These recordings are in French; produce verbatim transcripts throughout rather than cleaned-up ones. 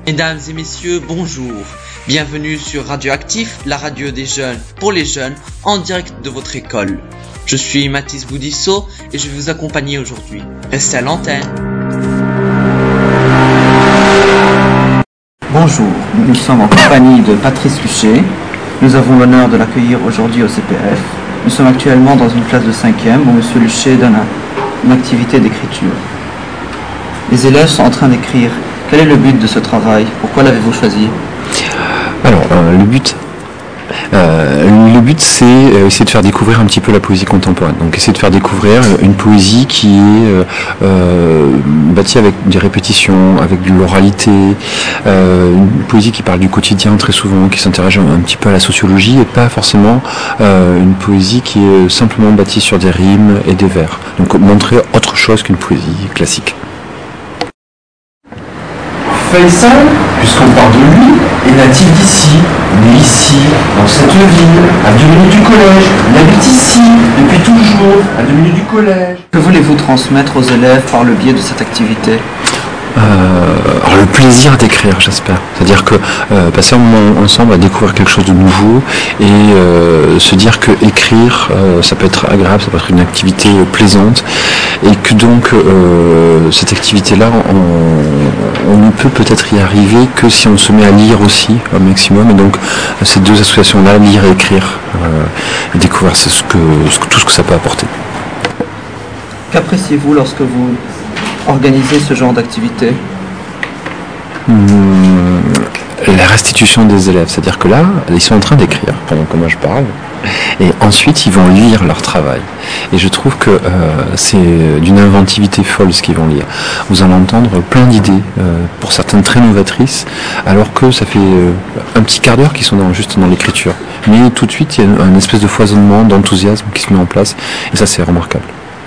Mesdames et messieurs, bonjour. Bienvenue sur Radioactif, la radio des jeunes pour les jeunes, en direct de votre école. Je suis Mathis Boudisso et je vais vous accompagner aujourd'hui. Restez à l'antenne. Bonjour, nous sommes en compagnie de Patrice Luchet. Nous avons l'honneur de l'accueillir aujourd'hui au C P F. Nous sommes actuellement dans une classe de cinquième où M. Luchet donne une activité d'écriture. Les élèves sont en train d'écrire. Quel est le but de ce travail? Pourquoi l'avez-vous choisi? Alors, euh, le but, euh, le but, c'est euh, essayer de faire découvrir un petit peu la poésie contemporaine. Donc, essayer de faire découvrir une poésie qui est euh, euh, bâtie avec des répétitions, avec de l'oralité, euh, une poésie qui parle du quotidien très souvent, qui s'intéresse un, un petit peu à la sociologie, et pas forcément euh, une poésie qui est simplement bâtie sur des rimes et des vers. Donc, montrer autre chose qu'une poésie classique. Faisal, puisqu'on parle de lui, est natif d'ici, né ici, dans cette ville, à deux minutes du collège. Il habite ici, depuis toujours, à deux minutes du collège. Que voulez-vous transmettre aux élèves par le biais de cette activité? Euh, alors le plaisir d'écrire, j'espère. C'est-à-dire que euh, passer un moment ensemble à découvrir quelque chose de nouveau et euh, se dire que écrire, euh, ça peut être agréable, ça peut être une activité euh, plaisante, et que donc euh, cette activité-là, on, on ne peut peut-être y arriver que si on se met à lire aussi au maximum. Et donc ces deux associations-là, lire et écrire, euh, et découvrir c'est ce que, ce que, tout ce que ça peut apporter. Qu'appréciez-vous lorsque vous organisez ce genre d'activité? Hum, la restitution des élèves, c'est-à-dire que là, ils sont en train d'écrire pendant que moi je parle, et ensuite ils vont lire leur travail. Et je trouve que euh, c'est d'une inventivité folle ce qu'ils vont lire. Vous allez entendre plein d'idées, euh, pour certaines très novatrices, alors que ça fait euh, un petit quart d'heure qu'ils sont dans, juste dans l'écriture. Mais tout de suite, il y a un espèce de foisonnement, d'enthousiasme qui se met en place, et ça c'est remarquable.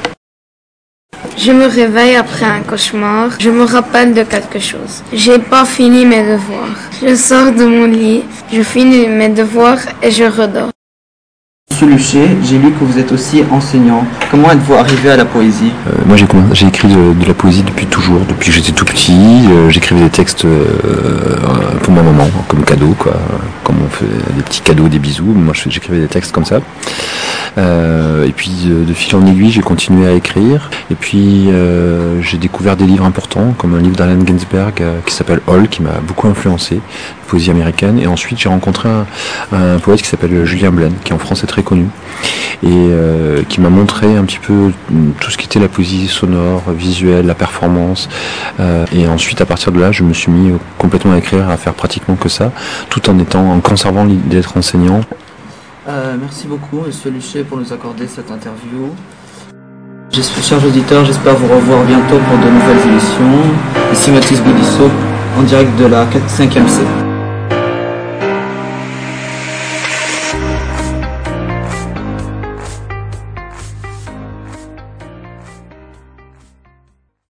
Je me réveille après un cauchemar, je me rappelle de quelque chose. J'ai pas fini mes devoirs. Je sors de mon lit, je finis mes devoirs et je redors. Monsieur Luchet, j'ai lu que vous êtes aussi enseignant. Comment êtes-vous arrivé à la poésie? euh, Moi j'ai, j'ai écrit de, de la poésie depuis toujours, depuis que j'étais tout petit. Euh, j'écrivais des textes euh, pour ma maman, comme cadeau, quoi. Comme on fait des petits cadeaux, des bisous. Moi j'écrivais des textes comme ça. Euh, et puis de, de fil en aiguille, j'ai continué à écrire. Et puis euh, j'ai découvert des livres importants, comme un livre d'Allen Ginsberg euh, qui s'appelle Hall, qui m'a beaucoup influencé, poésie américaine. Et ensuite j'ai rencontré un, un poète qui s'appelle Julien Blaine, qui en France est très connu, et euh, qui m'a montré un petit peu tout ce qui était la poésie sonore, visuelle, la performance. Euh, et ensuite, à partir de là, je me suis mis complètement à écrire, à faire pratiquement que ça, tout en étant, en conservant l'idée d'être enseignant. Euh, merci beaucoup, Monsieur Luchet, pour nous accorder cette interview. Chers auditeurs, j'espère vous revoir bientôt pour de nouvelles émissions. Ici Mathis Boudisso, en direct de la cinquième C.